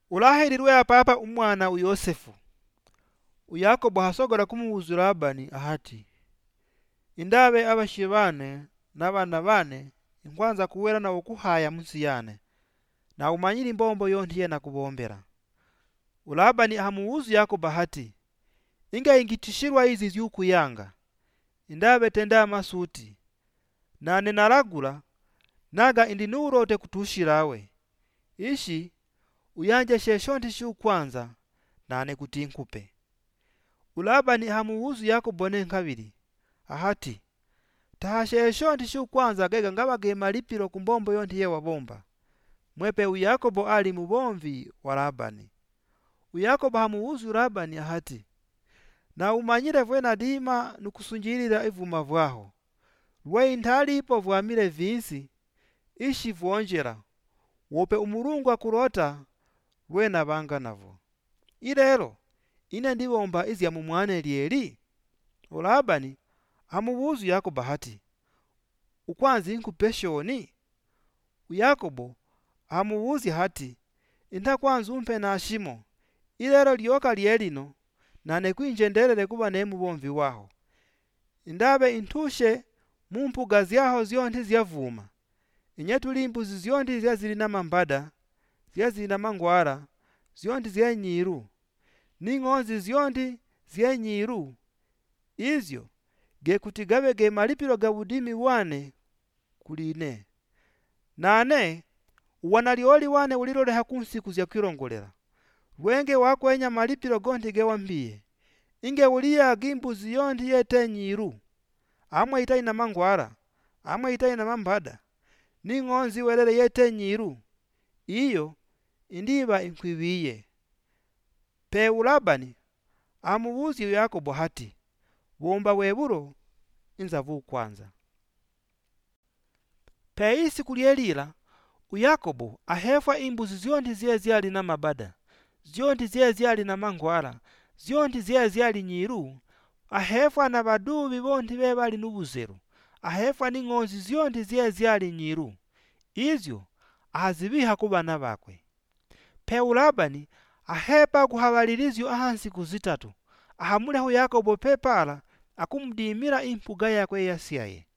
Ulahirirwe apapa umwana uyosefu. Uyakobo hasogora kumubuza Labani ahati, indabe abashi bane n'abana bane inkwanza kuwera na okuhaya munsi yane, na umanyira imbombo yonti yena kubombera. Labani ahamubuza Yakobo ahati, inga ingitishirwa izi zyukuyanga, indabe tenda masuti, nane naragula naga indi nurote kutushirawe, ishi uyanje sheshonti shukwanza nane kuti nkupe. Labani ahamubuza Yakobo nenkabiri ahati, tahasheshonti shukwanza gega ngabage malipiro kumbombo yonti ye wabomba. Mwepe Yakobo ali mubomvi wa Labani. Yakobo ahamubuza Labani ahati, na umanyire vwena dima nukusunjirira ivuma vwaho, lwe intalipo vwamire vinsi, ishi vwonjera, wope umurungu akurota lwena banga navo. Ilelo ine ndibomba izya mumwane lyeli. Labani amubuza Yakobo ahati, ukwanza inkupe shoni? Yakobo amubuza ahati, inta kwanza umpe na shimo, ilelo lyoka lyelino nane kwinjendelele kuba ne mubomvi waho. Indabe intushe mumpuga zyaho zyonti zyavuma, inyetuli imbuzi zyonti zyazili na mambada, zyazili na mangwara, zyonti zyenyiru, n'ing'onzi zyonti zyenyiru, izyo gekuti gabe ge malipiro ga budimi wane kuline. Nane uwanalyoli wane uliloleha kunsiku zyakwilongolera, lwenge wakwenya malipiro gonti gewambiye, inge uliyaga imbuzi yonti yete nyiru, amwe itai na mangwara, amwe itai na mambada, n'ing'onzi welele yete nyiru, iyo indiba inkwibiye. Pe Labani amubuza Yakobo hati, bomba webulo inza vukwanza. Pe isiku lyelila Yakobo ahefwa imbuzi zyonti zye zyali na mabada, zyonti zye zyali na mangwara, zyonti zye zyali nyiru, ahefwa na badubi bonti be bali nubuzero, ahefwa n'ing'onzi zyonti zye zyali nyiru, izyo ahazibiha ku bana bakwe. Pe Labani ahepa kuhabalilizyo ahansiku zitatu, ahamuleho Yakobo pepala akumudimira impuga yakwe yasyaye.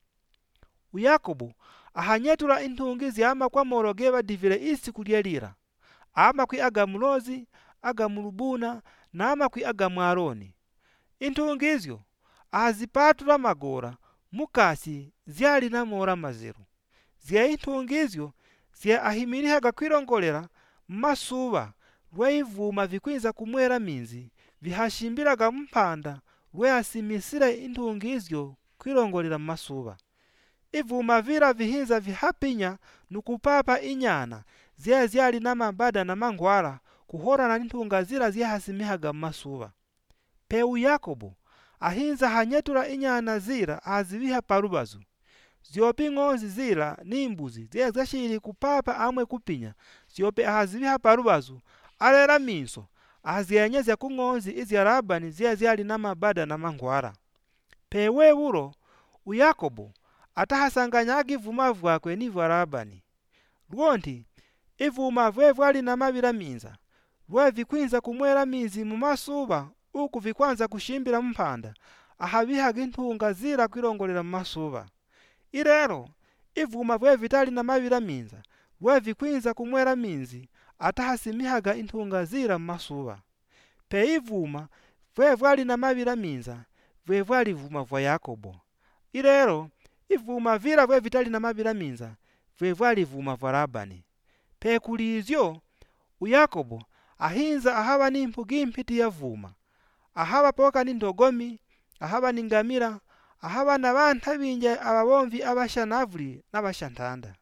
Yakobo ahanyetula intungi zyama kwa molo gebadivile isiku lyelila, ama kwi agamulozi, agamulubuna, na ama kwi agamwaloni. Intungi izyo ahazipatula magora mukasi zyali na mola mazeru. Zye intungi izyo zye ahimilihaga kwilongolera mmasuba lwe ivuma vikwinza kumwela minzi, vihashimbilaga mpanda lwe asimisile intungi izyo kwilongolera mmasuba. Ivuma vila vihinza vihapinya nukupapa inyana zye zyali na mambada na mangwala kuholana n'intunga zila zyehasimmihaga mmasuba. Pe Yakobo ahinza hanyetula inyana zila azibiha palubazu, zyope ing'onzi zila n'imbuzi zye zashili kupapa amwe kupinya, zyope ahazibiha palubazu, alela minso ahazyenyezya ku ng'onzi izya Labani zye zyali na mabada na mangwala. Pe webulo Yakobo atahasanganyaga ivuma vyakwe ni vya Labani, lwonti ivuma vye vyali na mabila minza, lwe vikwinza kumwela mizi mumasuba uku vikwanza kushimbila mpanda, ahabihaga intunga zila kwilongolera mmasuba. Ilelo ivuma vye vitali na mabila minza, lwe vikwinza kumwela minzi, atahasimihaga intunga zila mmasuba. Pe ivuma vye vyali na mabila minza, vye vyali vuma vya Yakobo. Ilelo ivuma vila vye vitali na mabila minza, vye vyali vuma vya Labani. Pe kulizyo Yakobo ahinza ahaba n'impuga impiti ya vuma, ahaba poka n'indogomi, ahaba n'ingamira, ahaba na bantu binje ababomvi abashanavuli n'abashantanda.